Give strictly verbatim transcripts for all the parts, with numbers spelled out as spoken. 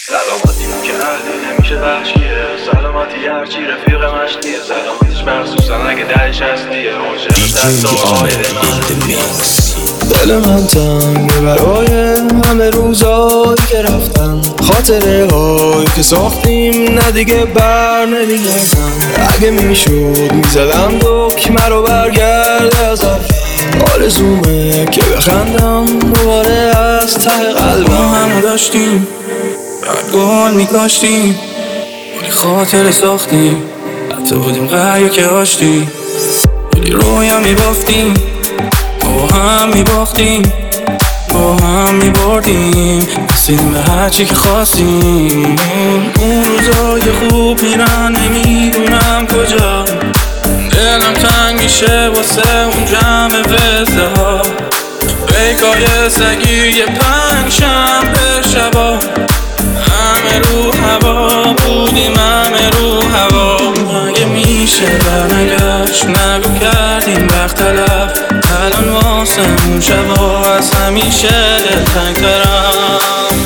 سلامتی که اهلی نمیشه وحشیه، سلامتی هرچی رفیق مشتیه، سلامتیش مخصوصا اگه دهش هستیه. دل من تنگه برای همه روزایی که رفتن، خاطره هایی که ساختیم نه دیگه بر نمیگردن. اگه میشد میزدم دکمه رو برگرده از اول، آرزومه که بخندم دوباره از ته قلبم. همه داشتیم گل میکاشتیم، ولی خاطر ساختیم، حتی بودیم قریه که آشتیم، ولی رویم میبافتیم، با هم میباختیم، با هم میبردیم، رسیدیم به هرچی که خواستیم. اون روزای خوب میرن نمیدونم کجا، دلم تنگ میشه واسه اون جمع وزده ها، بیکای سگی یه پنج شنبه شبا، همه رو هوا بودیم، همه رو هوا. اگه میشه برنگشت نگو کردیم وقت تلف، الان واسمون شبا از همیشه دلتنگ ترم.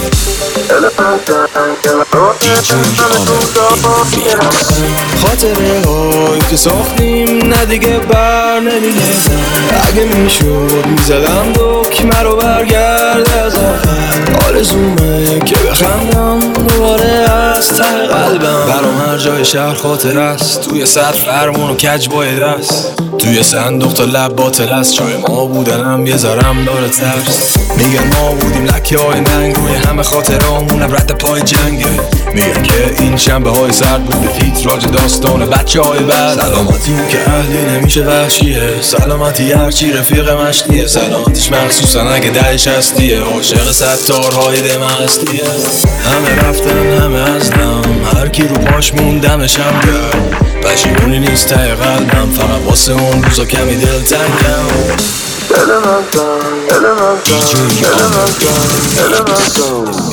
خاطره هایی که ساختیم نه دیگه بر نمیگردن. اگه میشد میزدم دکمه رو برگرده از اول، آرزومه که بخندم دوباره از ته قلبم. برام هر جای شهر خاطر است، توی سر فرمون و کج باید است، توی صندوق تا لب باطل است، جای ما بودنم یه ذرم داره ترس. میگن ما بودیم لکه های ننگ، روی همه خاطرامونم رد پای جنگه. میگن که این شنبه های سرد بوده تیتراژ داستان بچه های بعد. سلامتی که اهلی نمیشه وحشیه، سلامتی هرچی رفیق مشتیه، سلامتیش مخصوصا اگه دهش هستیه، عاشق ستارهای دم هستیه. همه رفتن همه هستم، هر کی رو پاش موندمشم کرد، پشیمونی نیست ته قلبم، فقط واسه اون روزا کمی دل تنگم. دل من تنگ، دل من تنگ، دل من تنگ، دل من تنگ،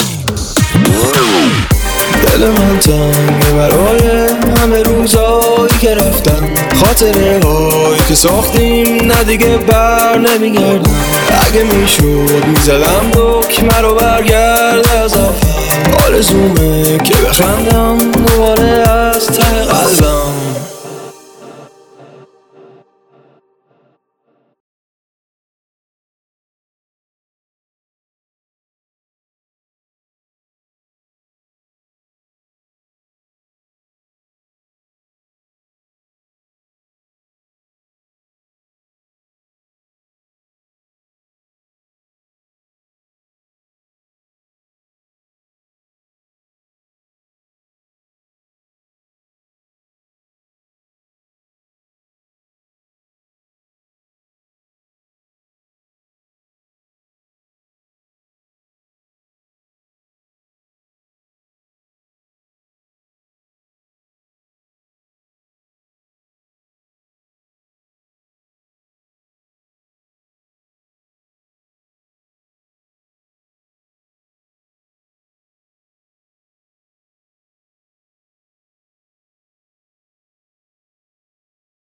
دل من تنگه برای همه روزایی که رفتن، خاطره هایی که ساختیم نه دیگه بر نمیگردن. اگه میشد میزدم دکمه رو برگرده از اول، آرزومه که بخندم دوباره